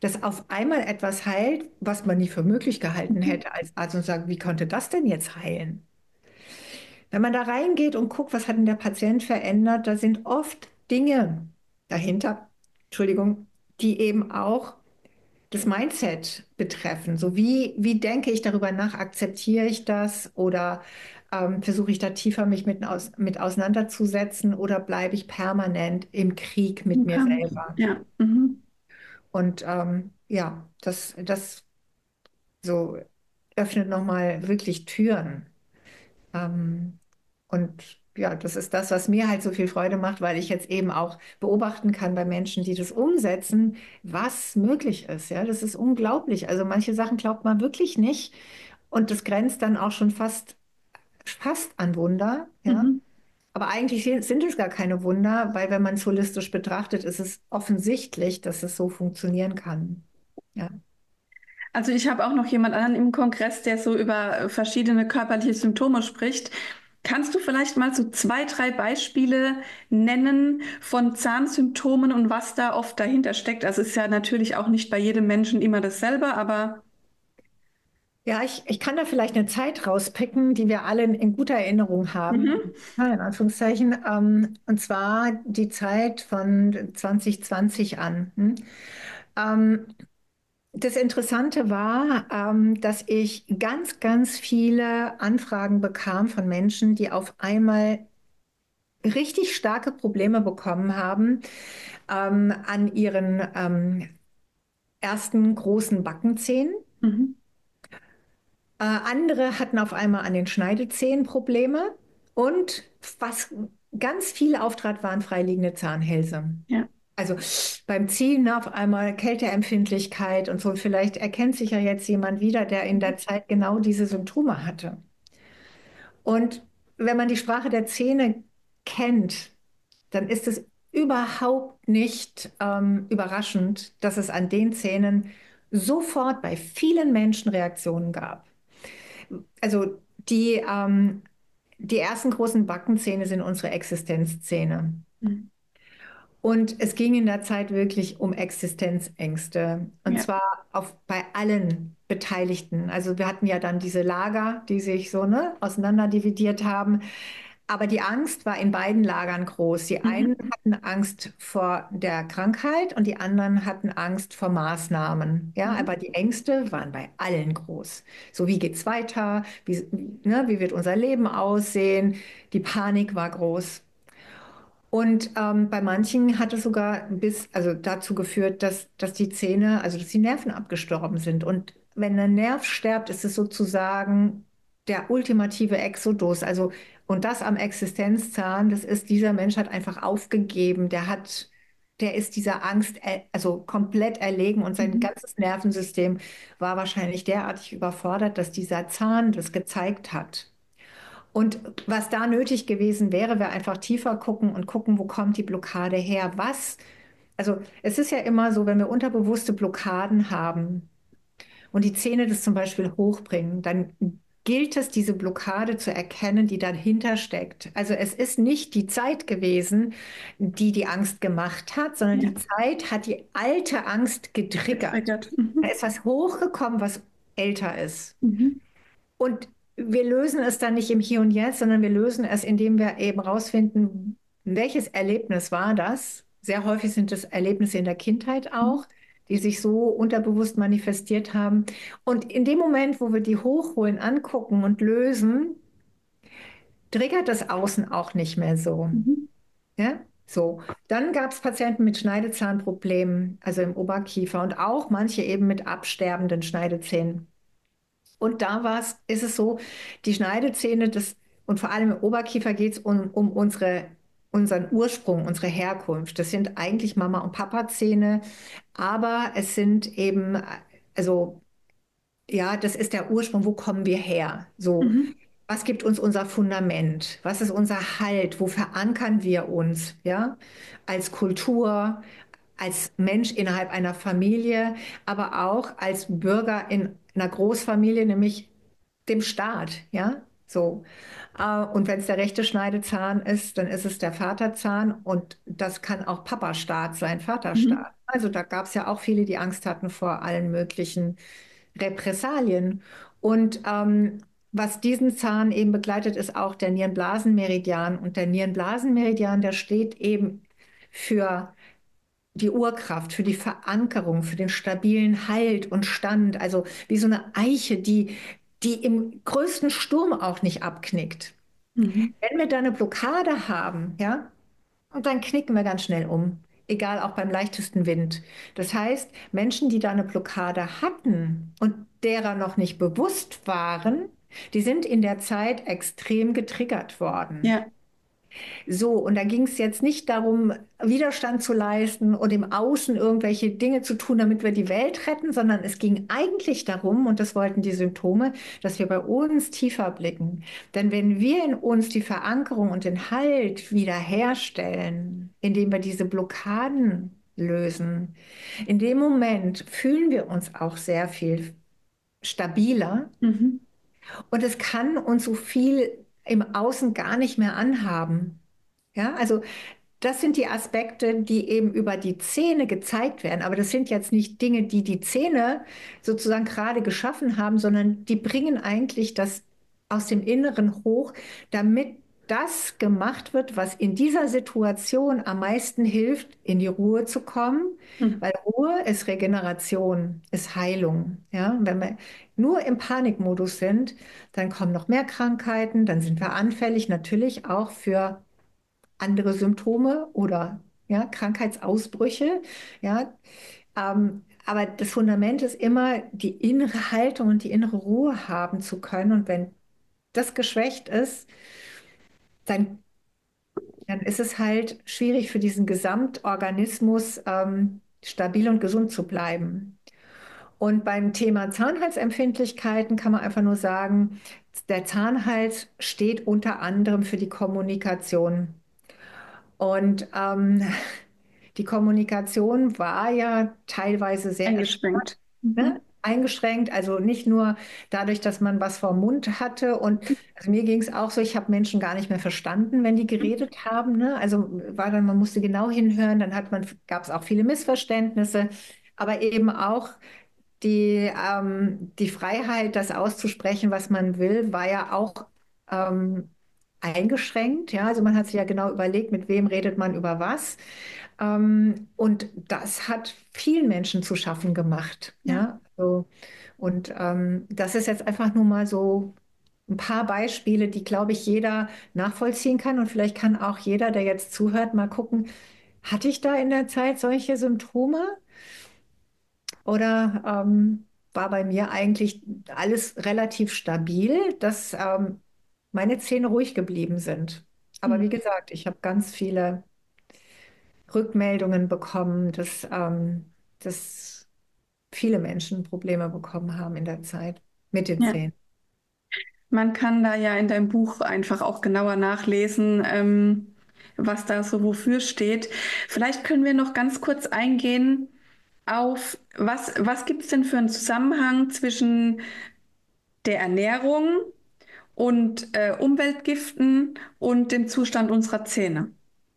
dass auf einmal etwas heilt, was man nie für möglich gehalten Mhm. hätte als Arzt und sagt, wie konnte das denn jetzt heilen? Wenn man da reingeht und guckt, was hat denn der Patient verändert, da sind oft Dinge dahinter, Entschuldigung, die eben auch das Mindset betreffen. So wie, wie denke ich darüber nach, akzeptiere ich das oder ähm, versuche ich da tiefer mich mit, aus, mit auseinanderzusetzen oder bleibe ich permanent im Krieg mit Im mir Kampf. selber? Ja. Mhm. Und ähm, ja, das, das so öffnet nochmal wirklich Türen. Ähm, und ja, das ist das, was mir halt so viel Freude macht, weil ich jetzt eben auch beobachten kann bei Menschen, die das umsetzen, was möglich ist. Ja, das ist unglaublich. Also manche Sachen glaubt man wirklich nicht. Und das grenzt dann auch schon fast, fast an Wunder. Ja, Mhm. aber eigentlich sind es gar keine Wunder, weil wenn man es holistisch betrachtet, ist es offensichtlich, dass es so funktionieren kann. Ja. Also ich habe auch noch jemand anderen im Kongress, der so über äh, verschiedene körperliche Symptome spricht. Kannst du vielleicht mal so zwei, drei Beispiele nennen von Zahnsymptomen und was da oft dahinter steckt? Also es ist ja natürlich auch nicht bei jedem Menschen immer dasselbe, aber Ja, ich, ich kann da vielleicht eine Zeit rauspicken, die wir alle in, in guter Erinnerung haben. mhm, Ja, in Anführungszeichen. Ähm, und zwar die Zeit von zwanzig zwanzig an. Hm? Ähm, das Interessante war, ähm, dass ich ganz, ganz viele Anfragen bekam von Menschen, die auf einmal richtig starke Probleme bekommen haben ähm, an ihren ähm, ersten großen Backenzähnen. mhm, Äh, andere hatten auf einmal an den Schneidezähnen Probleme und was ganz viel auftrat, waren freiliegende Zahnhälse. ja, Also beim Ziehen auf einmal Kälteempfindlichkeit und so. Vielleicht erkennt sich ja jetzt jemand wieder, der in der Zeit genau diese Symptome hatte. Und wenn man die Sprache der Zähne kennt, dann ist es überhaupt nicht ähm, überraschend, dass es an den Zähnen sofort bei vielen Menschen Reaktionen gab. Also die, ähm, die ersten großen Backenzähne sind unsere Existenzzähne. mhm, Und es ging in der Zeit wirklich um Existenzängste. Und ja, zwar auf, bei allen Beteiligten. Also wir hatten ja dann diese Lager, die sich so ne, auseinanderdividiert haben. Aber die Angst war in beiden Lagern groß. Die einen mhm, hatten Angst vor der Krankheit und die anderen hatten Angst vor Maßnahmen. Ja, mhm, aber die Ängste waren bei allen groß. So, wie geht's weiter? Wie, ne, wie wird unser Leben aussehen? Die Panik war groß. Und ähm, bei manchen hat es sogar bis, also dazu geführt, dass, dass die Zähne, also dass die Nerven abgestorben sind. Und wenn ein Nerv stirbt, ist es sozusagen der ultimative Exodus. Also, und das am Existenzzahn, das ist, dieser Mensch hat einfach aufgegeben. Der hat, der ist dieser Angst, äh, also komplett erlegen und sein mhm, ganzes Nervensystem war wahrscheinlich derartig überfordert, dass dieser Zahn das gezeigt hat. Und was da nötig gewesen wäre, wäre einfach tiefer gucken und gucken, wo kommt die Blockade her? Was? Also es ist ja immer so, wenn wir unterbewusste Blockaden haben und die Zähne das zum Beispiel hochbringen, dann gilt es, diese Blockade zu erkennen, die dahinter steckt. Also es ist nicht die Zeit gewesen, die die Angst gemacht hat, sondern ja, die Zeit hat die alte Angst getriggert. getriggert. Da Mhm, ist was hochgekommen, was älter ist. mhm, Und wir lösen es dann nicht im Hier und Jetzt, sondern wir lösen es, indem wir eben rausfinden, welches Erlebnis war das. Sehr häufig sind es Erlebnisse in der Kindheit mhm, auch, die sich so unterbewusst manifestiert haben. Und in dem Moment, wo wir die hochholen, angucken und lösen, triggert das Außen auch nicht mehr so. mhm, Ja? So, dann gab es Patienten mit Schneidezahnproblemen, also im Oberkiefer und auch manche eben mit absterbenden Schneidezähnen. Und da war's, ist es so, die Schneidezähne, das, und vor allem im Oberkiefer geht es um, um unsere, unseren Ursprung, unsere Herkunft. Das sind eigentlich Mama- und Papa-Zähne, aber es sind eben, also ja, das ist der Ursprung, wo kommen wir her? So, mhm, was gibt uns unser Fundament? Was ist unser Halt? Wo verankern wir uns? Ja, als Kultur, als Mensch innerhalb einer Familie, aber auch als Bürger in einer Großfamilie, nämlich dem Staat. Ja, so. Äh, Und wenn es der rechte Schneidezahn ist, dann ist es der Vaterzahn und das kann auch Papastaat sein, mhm. Vaterstaat. Also da gab es ja auch viele, die Angst hatten vor allen möglichen Repressalien. Und ähm, was diesen Zahn eben begleitet, ist auch der Nierenblasenmeridian. Und der Nierenblasenmeridian, der steht eben für die Urkraft, für die Verankerung, für den stabilen Halt und Stand. Also wie so eine Eiche, die, die im größten Sturm auch nicht abknickt. Mhm. Wenn wir da eine Blockade haben, ja, und dann knicken wir ganz schnell um, egal auch beim leichtesten Wind. Das heißt, Menschen, die da eine Blockade hatten und derer noch nicht bewusst waren, die sind in der Zeit extrem getriggert worden. Ja. So, und da ging es jetzt nicht darum, Widerstand zu leisten und im Außen irgendwelche Dinge zu tun, damit wir die Welt retten, sondern es ging eigentlich darum, und das wollten die Symptome, dass wir bei uns tiefer blicken. Denn wenn wir in uns die Verankerung und den Halt wiederherstellen, indem wir diese Blockaden lösen, in dem Moment fühlen wir uns auch sehr viel stabiler Mhm. und es kann uns so viel im Außen gar nicht mehr anhaben. Ja, also das sind die Aspekte, die eben über die Zähne gezeigt werden. Aber das sind jetzt nicht Dinge, die die Zähne sozusagen gerade geschaffen haben, sondern die bringen eigentlich das aus dem Inneren hoch, damit das gemacht wird, was in dieser Situation am meisten hilft, in die Ruhe zu kommen. Mhm. Weil Ruhe ist Regeneration, ist Heilung. Ja, wenn wir nur im Panikmodus sind, dann kommen noch mehr Krankheiten, dann sind wir anfällig natürlich auch für andere Symptome oder ja, Krankheitsausbrüche. Ja, ähm, aber das Fundament ist immer, die innere Haltung und die innere Ruhe haben zu können. Und wenn das geschwächt ist, dann, dann ist es halt schwierig für diesen Gesamtorganismus ähm, stabil und gesund zu bleiben. Und beim Thema Zahnhalsempfindlichkeiten kann man einfach nur sagen, der Zahnhals steht unter anderem für die Kommunikation. Und ähm, die Kommunikation war ja teilweise sehr erschwert, Eingeschränkt. ne? Mhm. Eingeschränkt. Also nicht nur dadurch, dass man was vor Mund hatte. Und also mir ging es auch so, ich habe Menschen gar nicht mehr verstanden, wenn die geredet haben. Ne? Also war dann, man musste genau hinhören, dann hat man, gab es auch viele Missverständnisse, aber eben auch die, ähm, die Freiheit, das auszusprechen, was man will, war ja auch ähm, eingeschränkt. Ja, also man hat sich ja genau überlegt, mit wem redet man über was. Ähm, und das hat vielen Menschen zu schaffen gemacht. Ja. Ja, so, und ähm, das ist jetzt einfach nur mal so ein paar Beispiele, die, glaube ich, jeder nachvollziehen kann. Und vielleicht kann auch jeder, der jetzt zuhört, mal gucken, hatte ich da in der Zeit solche Symptome? Oder ähm, war bei mir eigentlich alles relativ stabil, dass ähm, meine Zähne ruhig geblieben sind. Aber wie Mhm. gesagt, ich habe ganz viele Rückmeldungen bekommen, dass, ähm, dass viele Menschen Probleme bekommen haben in der Zeit mit den Ja. Zähnen. Man kann da ja in deinem Buch einfach auch genauer nachlesen, ähm, was da so wofür steht. Vielleicht können wir noch ganz kurz eingehen auf, was, was gibt es denn für einen Zusammenhang zwischen der Ernährung und äh, Umweltgiften und dem Zustand unserer Zähne?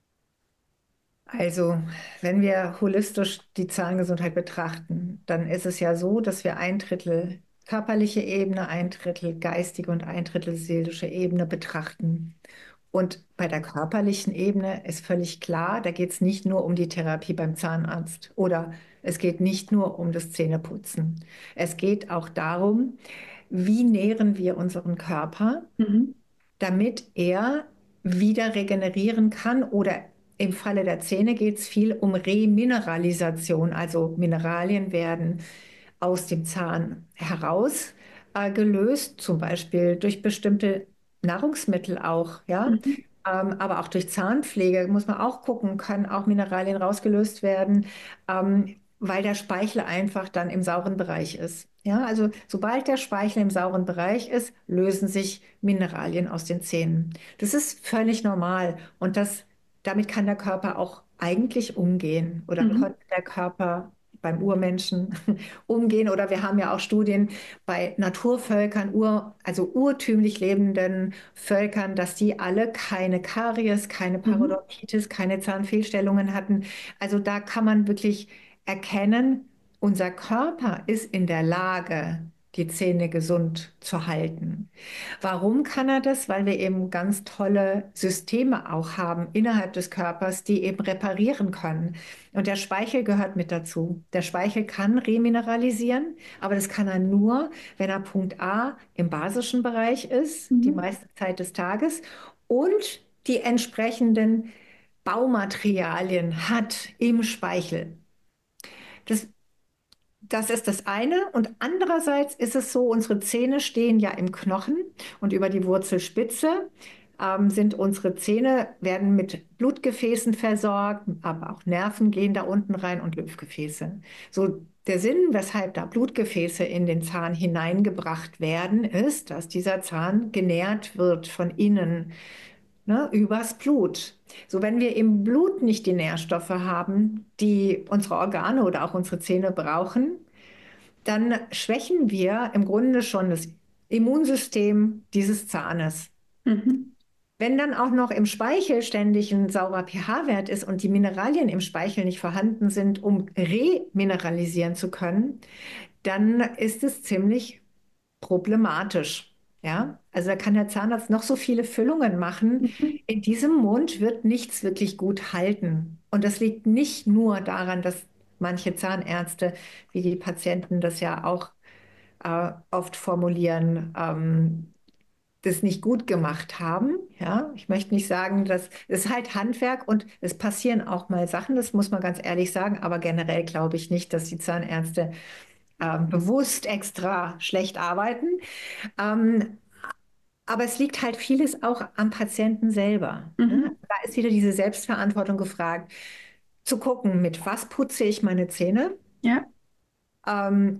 Also, wenn wir holistisch die Zahngesundheit betrachten, dann ist es ja so, dass wir ein Drittel körperliche Ebene, ein Drittel geistige und ein Drittel seelische Ebene betrachten. Und bei der körperlichen Ebene ist völlig klar, da geht es nicht nur um die Therapie beim Zahnarzt oder es geht nicht nur um das Zähneputzen. Es geht auch darum, wie nähren wir unseren Körper, Mhm. damit er wieder regenerieren kann. Oder im Falle der Zähne geht es viel um Remineralisation, also Mineralien werden aus dem Zahn heraus äh, gelöst, zum Beispiel durch bestimmte Nahrungsmittel auch, ja. Mhm. Ähm, aber auch durch Zahnpflege muss man auch gucken, können auch Mineralien rausgelöst werden, ähm, weil der Speichel einfach dann im sauren Bereich ist. Ja, also sobald der Speichel im sauren Bereich ist, lösen sich Mineralien aus den Zähnen. Das ist völlig normal und das, damit kann der Körper auch eigentlich umgehen oder Mhm. konnte der Körper beim Urmenschen umgehen. Oder wir haben ja auch Studien bei Naturvölkern, Ur, also urtümlich lebenden Völkern, dass die alle keine Karies, keine Mhm. Parodontitis, keine Zahnfehlstellungen hatten. Also da kann man wirklich erkennen, unser Körper ist in der Lage, die Zähne gesund zu halten. Warum kann er das? Weil wir eben ganz tolle Systeme auch haben innerhalb des Körpers, die eben reparieren können. Und der Speichel gehört mit dazu. Der Speichel kann remineralisieren, aber das kann er nur, wenn er Punkt A im basischen Bereich ist, die Mhm. meiste Zeit des Tages, und die entsprechenden Baumaterialien hat im Speichel. Das Das ist das eine. Und andererseits ist es so, unsere Zähne stehen ja im Knochen und über die Wurzelspitze ähm, sind unsere Zähne, werden mit Blutgefäßen versorgt, aber auch Nerven gehen da unten rein und Lymphgefäße. So, der Sinn, weshalb da Blutgefäße in den Zahn hineingebracht werden, ist, dass dieser Zahn genährt wird von innen, ne, übers Blut. So, wenn wir im Blut nicht die Nährstoffe haben, die unsere Organe oder auch unsere Zähne brauchen, dann schwächen wir im Grunde schon das Immunsystem dieses Zahnes. Mhm. Wenn dann auch noch im Speichel ständig ein saurer pH-Wert ist und die Mineralien im Speichel nicht vorhanden sind, um remineralisieren zu können, dann ist es ziemlich problematisch. Ja, also da kann der Zahnarzt noch so viele Füllungen machen. Mhm. In diesem Mund wird nichts wirklich gut halten. Und das liegt nicht nur daran, dass manche Zahnärzte, wie die Patienten das ja auch äh, oft formulieren, ähm, das nicht gut gemacht haben. Ja, ich möchte nicht sagen, dass es ist halt Handwerk und es passieren auch mal Sachen, das muss man ganz ehrlich sagen. Aber generell glaube ich nicht, dass die Zahnärzte äh, bewusst extra schlecht arbeiten. Ähm, aber es liegt halt vieles auch am Patienten selber. Ne? Mhm. Da ist wieder diese Selbstverantwortung gefragt, zu gucken, mit was putze ich meine Zähne? Ja. Ähm,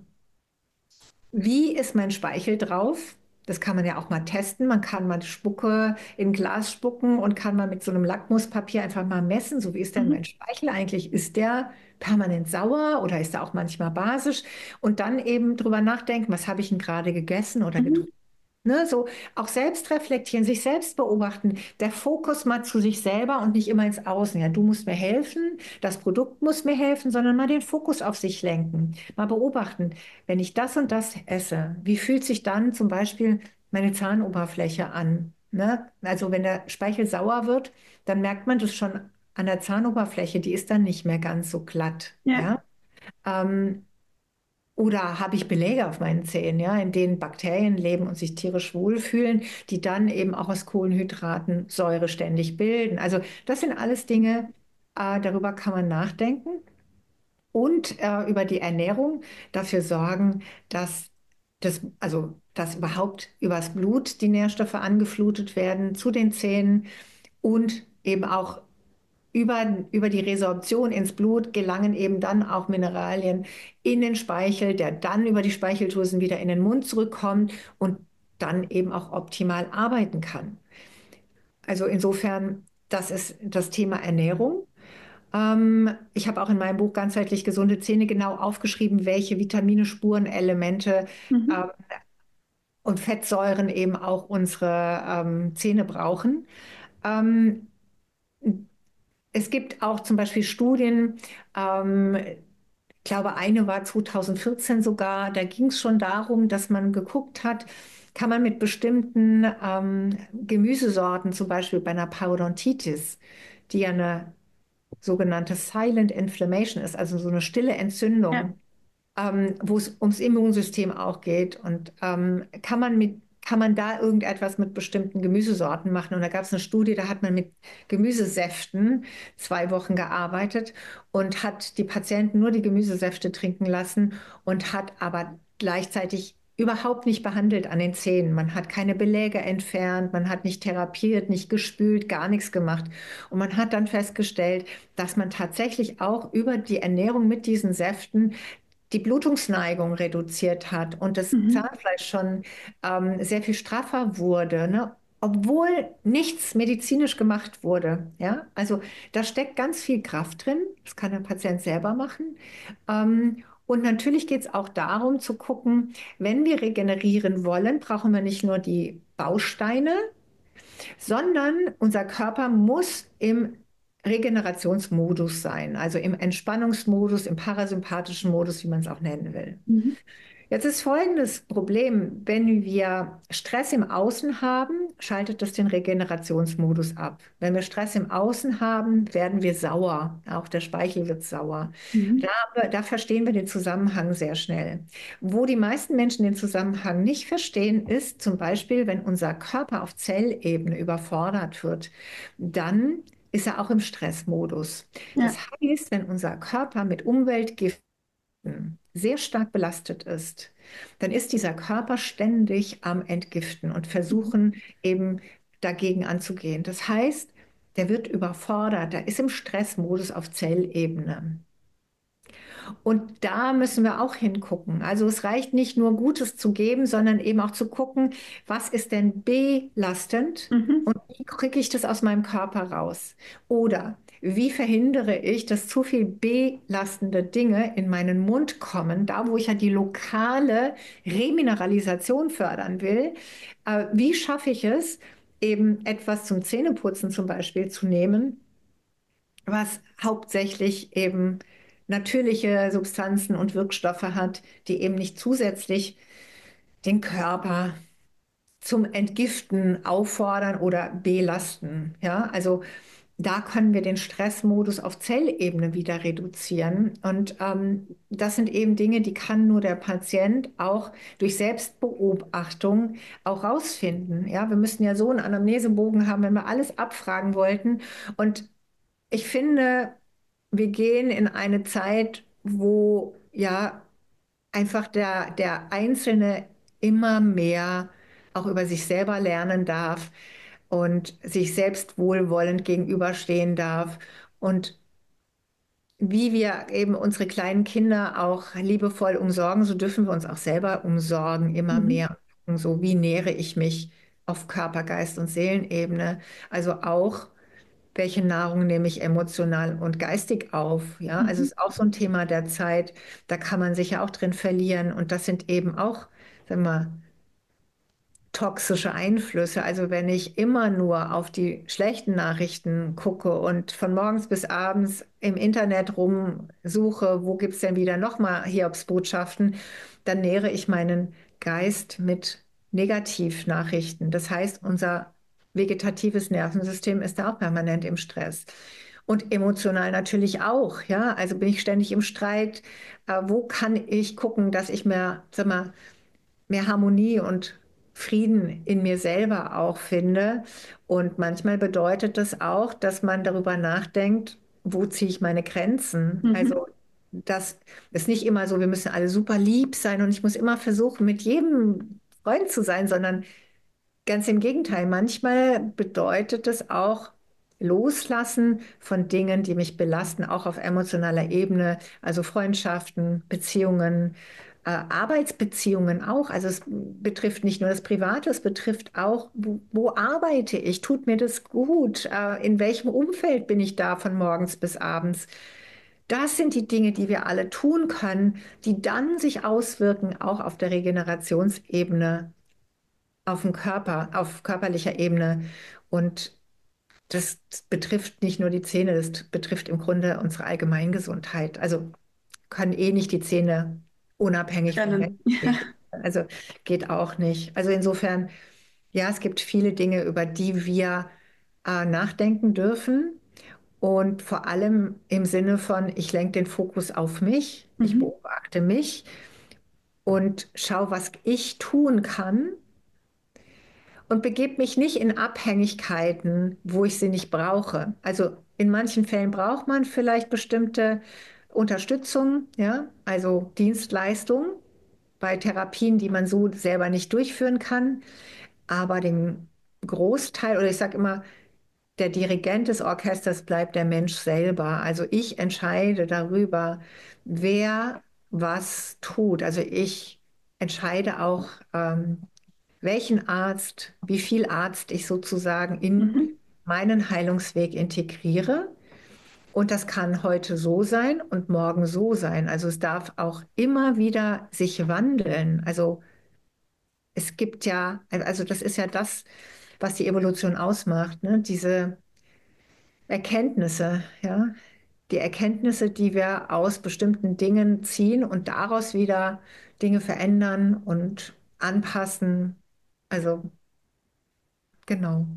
Wie ist mein Speichel drauf? Das kann man ja auch mal testen. Man kann mal Spucke in Glas spucken und kann mal mit so einem Lackmuspapier einfach mal messen, so wie ist denn Mhm. mein Speichel eigentlich? Ist der permanent sauer oder ist er auch manchmal basisch? Und dann eben drüber nachdenken, was habe ich denn gerade gegessen oder Mhm. getrunken? Ne, so auch selbst reflektieren, sich selbst beobachten, der Fokus mal zu sich selber und nicht immer ins Außen. Ja, du musst mir helfen, das Produkt muss mir helfen, sondern mal den Fokus auf sich lenken. Mal beobachten, wenn ich das und das esse, wie fühlt sich dann zum Beispiel meine Zahnoberfläche an? Ne? Also wenn der Speichel sauer wird, dann merkt man das schon an der Zahnoberfläche, die ist dann nicht mehr ganz so glatt. Ja. Ja? Ähm, oder habe ich Beläge auf meinen Zähnen, ja, in denen Bakterien leben und sich tierisch wohlfühlen, die dann eben auch aus Kohlenhydraten Säure ständig bilden. Also das sind alles Dinge, äh, darüber kann man nachdenken und äh, über die Ernährung dafür sorgen, dass das, also dass überhaupt übers Blut die Nährstoffe angeflutet werden zu den Zähnen und eben auch über, über die Resorption ins Blut gelangen eben dann auch Mineralien in den Speichel, der dann über die Speicheldrüsen wieder in den Mund zurückkommt und dann eben auch optimal arbeiten kann. Also insofern, das ist das Thema Ernährung. Ähm, ich habe auch in meinem Buch Ganzheitlich gesunde Zähne genau aufgeschrieben, welche Vitamine, Spurenelemente Mhm. äh, und Fettsäuren eben auch unsere ähm, Zähne brauchen. Ähm, Es gibt auch zum Beispiel Studien, ähm, ich glaube, eine war zwanzig vierzehn sogar, da ging es schon darum, dass man geguckt hat, kann man mit bestimmten ähm, Gemüsesorten, zum Beispiel bei einer Parodontitis, die ja eine sogenannte Silent Inflammation ist, also so eine stille Ja. Entzündung, ähm, wo es ums Immunsystem auch geht. Und ähm, kann man mit, kann man da irgendetwas mit bestimmten Gemüsesorten machen? Und da gab es eine Studie, da hat man mit Gemüsesäften zwei Wochen gearbeitet und hat die Patienten nur die Gemüsesäfte trinken lassen und hat aber gleichzeitig überhaupt nicht behandelt an den Zähnen. Man hat keine Beläge entfernt, man hat nicht therapiert, nicht gespült, gar nichts gemacht. Und man hat dann festgestellt, dass man tatsächlich auch über die Ernährung mit diesen Säften die Blutungsneigung reduziert hat und das Mhm. Zahnfleisch schon ähm, sehr viel straffer wurde, ne? Obwohl nichts medizinisch gemacht wurde. Ja? Also da steckt ganz viel Kraft drin. Das kann der Patient selber machen. Ähm, und natürlich geht es auch darum zu gucken, wenn wir regenerieren wollen, brauchen wir nicht nur die Bausteine, sondern unser Körper muss im Regenerationsmodus sein, also im Entspannungsmodus, im parasympathischen Modus, wie man es auch nennen will. Mhm. Jetzt ist folgendes Problem: Wenn wir Stress im Außen haben, schaltet das den Regenerationsmodus ab. Wenn wir Stress im Außen haben, werden wir sauer. Auch der Speichel wird sauer. Mhm. Da, da verstehen wir den Zusammenhang sehr schnell. Wo die meisten Menschen den Zusammenhang nicht verstehen, ist zum Beispiel, wenn unser Körper auf Zellebene überfordert wird, dann ist er auch im Stressmodus. Das Ja. heißt, wenn unser Körper mit Umweltgiften sehr stark belastet ist, dann ist dieser Körper ständig am Entgiften und Mhm. versuchen eben dagegen anzugehen. Das heißt, der wird überfordert, der ist im Stressmodus auf Zellebene. Und da müssen wir auch hingucken. Also es reicht nicht nur Gutes zu geben, sondern eben auch zu gucken, was ist denn belastend Mhm. und wie kriege ich das aus meinem Körper raus? Oder wie verhindere ich, dass zu viel belastende Dinge in meinen Mund kommen, da wo ich ja die lokale Remineralisation fördern will? Äh, wie schaffe ich es, eben etwas zum Zähneputzen zum Beispiel zu nehmen, was hauptsächlich eben natürliche Substanzen und Wirkstoffe hat, die eben nicht zusätzlich den Körper zum Entgiften auffordern oder belasten. Ja, also da können wir den Stressmodus auf Zellebene wieder reduzieren. Und ähm, das sind eben Dinge, die kann nur der Patient auch durch Selbstbeobachtung auch rausfinden. Ja, wir müssten ja so einen Anamnesebogen haben, wenn wir alles abfragen wollten. Und ich finde, wir gehen in eine Zeit, wo ja einfach der, der Einzelne immer mehr auch über sich selber lernen darf und sich selbst wohlwollend gegenüberstehen darf. Und wie wir eben unsere kleinen Kinder auch liebevoll umsorgen, so dürfen wir uns auch selber umsorgen, immer Mhm. mehr. So, wie nähere ich mich auf Körper, Geist und Seelenebene? Also auch, welche Nahrung nehme ich emotional und geistig auf? Ja, also es Mhm. ist auch so ein Thema der Zeit. Da kann man sich ja auch drin verlieren. Und das sind eben auch, sagen wir mal, toxische Einflüsse. Also wenn ich immer nur auf die schlechten Nachrichten gucke und von morgens bis abends im Internet rumsuche, wo gibt es denn wieder nochmal Hiobsbotschaften, dann nähere ich meinen Geist mit Negativnachrichten. Das heißt, unser vegetatives Nervensystem ist da auch permanent im Stress. Und emotional natürlich auch, ja. Also bin ich ständig im Streit. Äh, wo kann ich gucken, dass ich mehr, sag mal, mehr Harmonie und Frieden in mir selber auch finde. Und manchmal bedeutet das auch, dass man darüber nachdenkt, wo ziehe ich meine Grenzen? Mhm. Also das ist nicht immer so, wir müssen alle super lieb sein und ich muss immer versuchen, mit jedem Freund zu sein, sondern ganz im Gegenteil. Manchmal bedeutet es auch Loslassen von Dingen, die mich belasten, auch auf emotionaler Ebene, also Freundschaften, Beziehungen, äh, Arbeitsbeziehungen auch. Also es betrifft nicht nur das Private, es betrifft auch, wo, wo arbeite ich? Tut mir das gut? Äh, in welchem Umfeld bin ich da von morgens bis abends? Das sind die Dinge, die wir alle tun können, die dann sich auswirken, auch auf der Regenerationsebene, auf dem Körper, auf körperlicher Ebene. Und das betrifft nicht nur die Zähne, das betrifft im Grunde unsere Allgemeingesundheit. Also können eh nicht die Zähne unabhängig vom Mensch Trennen. sehen. Also geht auch nicht. Also insofern, ja, es gibt viele Dinge, über die wir äh, nachdenken dürfen. Und vor allem im Sinne von, ich lenke den Fokus auf mich, ich Mhm. beobachte mich und schaue, was ich tun kann, und begebe mich nicht in Abhängigkeiten, wo ich sie nicht brauche. Also in manchen Fällen braucht man vielleicht bestimmte Unterstützung, ja, also Dienstleistungen bei Therapien, die man so selber nicht durchführen kann. Aber den Großteil, oder ich sage immer, der Dirigent des Orchesters bleibt der Mensch selber. Also ich entscheide darüber, wer was tut. Also ich entscheide auch, ähm, welchen Arzt, wie viel Arzt ich sozusagen in Mhm. meinen Heilungsweg integriere. Und das kann heute so sein und morgen so sein. Also es darf auch immer wieder sich wandeln. Also es gibt ja, also das ist ja das, was die Evolution ausmacht, ne? Diese Erkenntnisse, ja. Die Erkenntnisse, die wir aus bestimmten Dingen ziehen und daraus wieder Dinge verändern und anpassen. Also genau.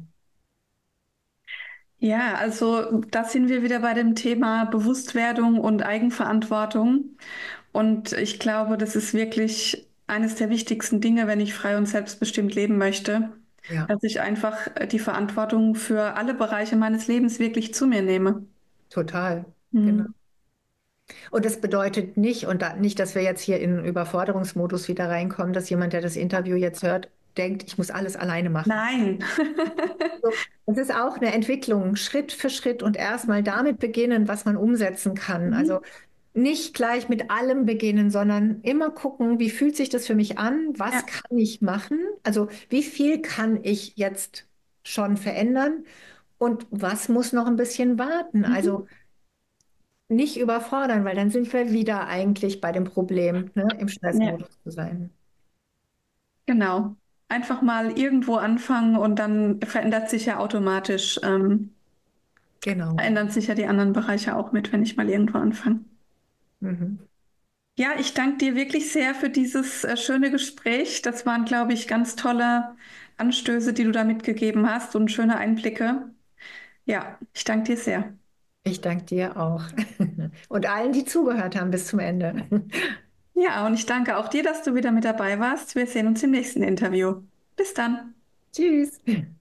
Ja, also da sind wir wieder bei dem Thema Bewusstwerdung und Eigenverantwortung. Und ich glaube, das ist wirklich eines der wichtigsten Dinge, wenn ich frei und selbstbestimmt leben möchte, Ja, dass ich einfach äh, die Verantwortung für alle Bereiche meines Lebens wirklich zu mir nehme. total. Genau. Hm. Und das bedeutet nicht, und da, nicht, dass wir jetzt hier in Überforderungsmodus wieder reinkommen, dass jemand, der das Interview jetzt hört, denkt, ich muss alles alleine machen. Nein. So, es ist auch eine Entwicklung, Schritt für Schritt und erstmal damit beginnen, was man umsetzen kann. Also Mhm. nicht gleich mit allem beginnen, sondern immer gucken, wie fühlt sich das für mich an? Was Ja. kann ich machen? Also wie viel kann ich jetzt schon verändern? Und was muss noch ein bisschen warten? Mhm. Also nicht überfordern, weil dann sind wir wieder eigentlich bei dem Problem, ne, im Ja, Stressmodus zu sein. genau. Einfach mal irgendwo anfangen und dann verändert sich ja automatisch, ähm, Genau. verändern sich ja die anderen Bereiche auch mit, wenn ich mal irgendwo anfange. Mhm. Ja, ich danke dir wirklich sehr für dieses äh, schöne Gespräch. Das waren, glaube ich, ganz tolle Anstöße, die du da mitgegeben hast und schöne Einblicke. Ja, ich danke dir sehr. Ich danke dir auch. Und allen, die zugehört haben bis zum Ende. Ja, und ich danke auch dir, dass du wieder mit dabei warst. Wir sehen uns im nächsten Interview. Bis dann. Tschüss.